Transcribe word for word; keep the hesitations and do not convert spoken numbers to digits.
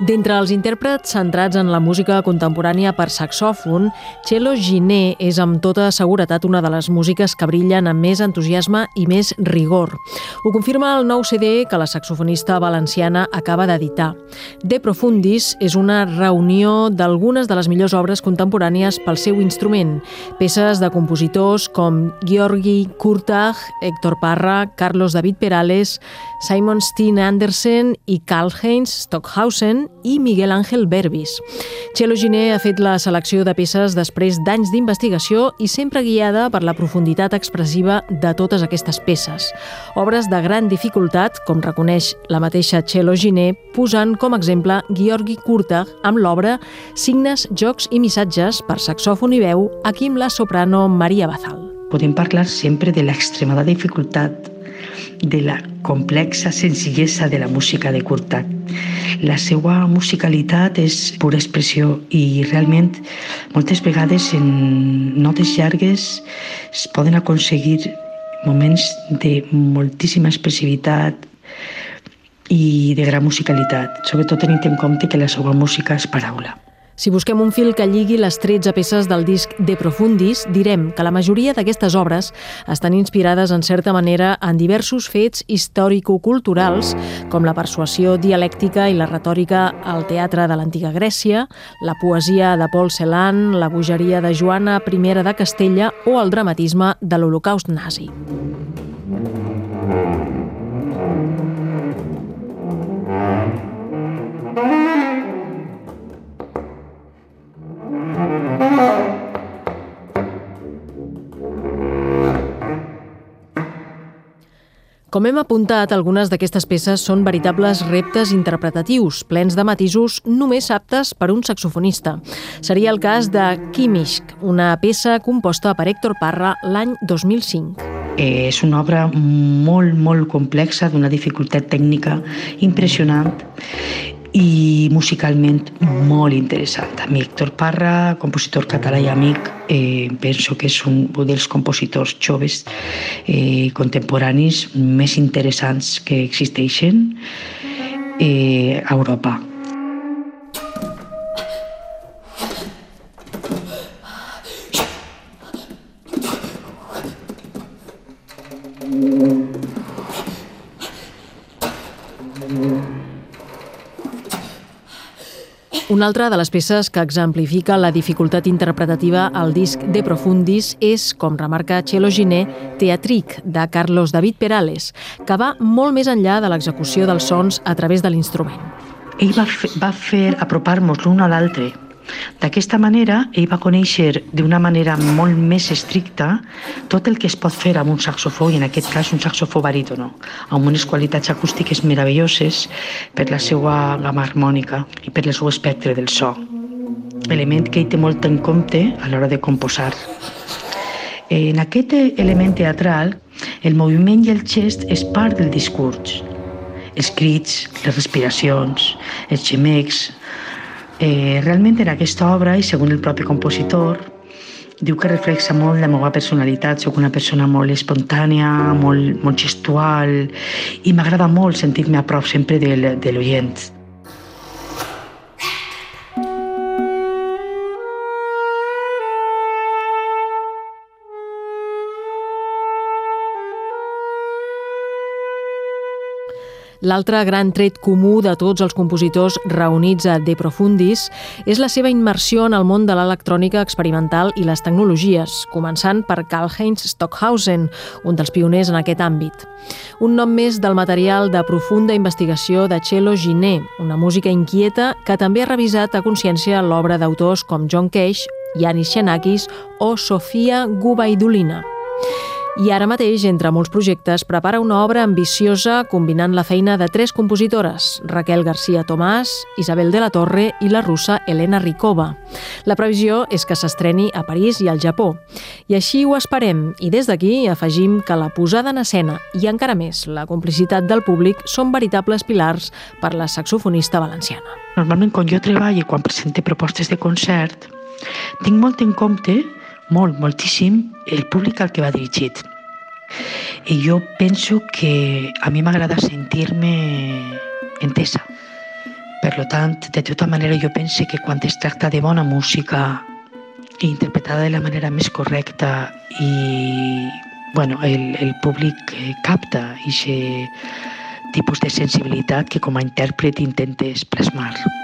D'entre els intèrprets centrats en la música contemporània per saxòfon, Txelo Giner és amb tota seguretat una de les músiques que brillen amb més entusiasme i més rigor. Ho confirma el nou C D que la saxofonista valenciana acaba d'editar. De Profundis és una reunió d'algunes de les millors obres contemporànies pel seu instrument, peces de compositors com György Kurtág, Héctor Parra, Carlos David Perales, Simon Steen Andersen i Karl-Heinz Stockhausen i Miguel Ángel Berbis. Txelo Giner ha fet la selecció de peces després d'anys d'investigació i sempre guiada per la profunditat expressiva de totes aquestes peces. Obres de gran dificultat, com reconeix la mateixa Txelo Giner, posant com a exemple György Kurtág amb l'obra Signes, jocs i missatges per saxòfon i veu, aquí amb la soprano Maria Bazal. Podem parlar sempre de l'extremada dificultat, de la complexa senzillesa de la música de Kurtág. La seva musicalitat és pura expressió i realment moltes vegades en notes llargues es poden aconseguir moments de moltíssima expressivitat i de gran musicalitat, sobretot tenint en compte que la seva música és paraula. Si busquem un fil que lligui les tretze peces del disc De Profundis, direm que la majoria d'aquestes obres estan inspirades en certa manera en diversos fets històrico-culturals, com la persuasió dialèctica i la retòrica al teatre de l'antiga Grècia, la poesia de Paul Celan, la bogeria de Joana primera de Castella o el dramatisme de l'Holocaust nazi. Com hem apuntat, algunes d'aquestes peces són veritables reptes interpretatius, plens de matisos només aptes per un saxofonista. Seria el cas de Quimishk, una peça composta per Héctor Parra l'any dos mil cinc. És una obra molt, molt complexa, d'una dificultat tècnica impressionant i musicalment molt interessant. A mi Héctor Parra, compositor català i amic, eh, penso que és un dels compositors joves eh, contemporanis més interessants que existeixen eh, a Europa. Una altra de les peces que exemplifica la dificultat interpretativa al disc De Profundis és, com remarca Txelo Giner, Teatric, de Carlos David Perales, que va molt més enllà de l'execució dels sons a través de l'instrument. Ell va fer, va fer apropar-nos l'un a l'altre. D'aquesta manera, ell va conèixer d'una manera molt més estricta tot el que es pot fer amb un saxofó, i en aquest cas un saxofó barítono, amb unes qualitats acústiques meravelloses per la seva gamma harmònica i per el seu espectre del so, element que ell té molt en compte a l'hora de composar. En aquest element teatral, el moviment i el gest és part del discurs. Els crits, les respiracions, els gemecs. Eh, realment en aquesta obra, i segons el propi compositor, diu que reflexa molt la meva personalitat. Soc una persona molt espontània, molt, molt gestual, i m'agrada molt sentir-me a prop sempre de, de l'oient. L'altre gran tret comú de tots els compositors reunits a De Profundis és la seva immersió en el món de l'electrònica experimental i les tecnologies, començant per Karl-Heinz Stockhausen, un dels pioners en aquest àmbit. Un nom més del material de profunda investigació de Txelo Giner, una música inquieta que també ha revisat a consciència l'obra d'autors com John Cage, Yanis Xenakis o Sofia Gubaidulina. I ara mateix, entre molts projectes, prepara una obra ambiciosa combinant la feina de tres compositores, Raquel García Tomàs, Isabel de la Torre i la russa Elena Rykova. La previsió és que s'estreni a París i al Japó. I així ho esperem, i des d'aquí afegim que la posada en escena i encara més la complicitat del públic són veritables pilars per la saxofonista valenciana. Normalment, quan jo treballo i quan presento propostes de concert, tinc molt en compte molt, moltíssim, el públic al que va dirigit. I jo penso que a mi m'agrada sentir-me entesa. Per tant, de tota manera, jo pense que quan es tracta de bona música interpretada de la manera més correcta i bueno, el, el públic capta aquest tipus de sensibilitat que com a intèrpret intentes plasmar.